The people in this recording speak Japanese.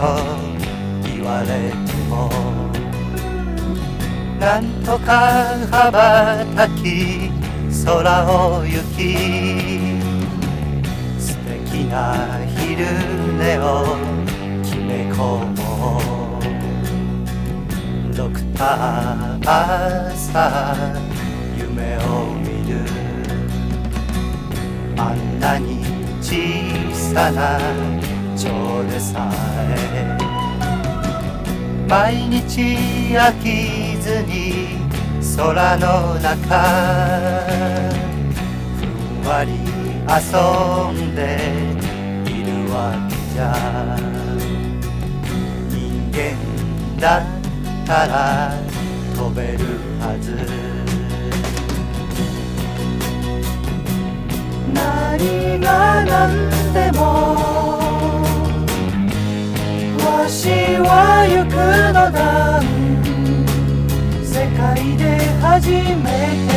言われてもなんとか羽ばたき空を行き素敵な昼寝を決め込もうドクター朝夢を見るあんなに小さな蝶でさえ毎日飽きずに空の中ふんわり遊んでいるわけじゃ人間だったら飛べるはず何が何でもわしは行くのだ世界で初めて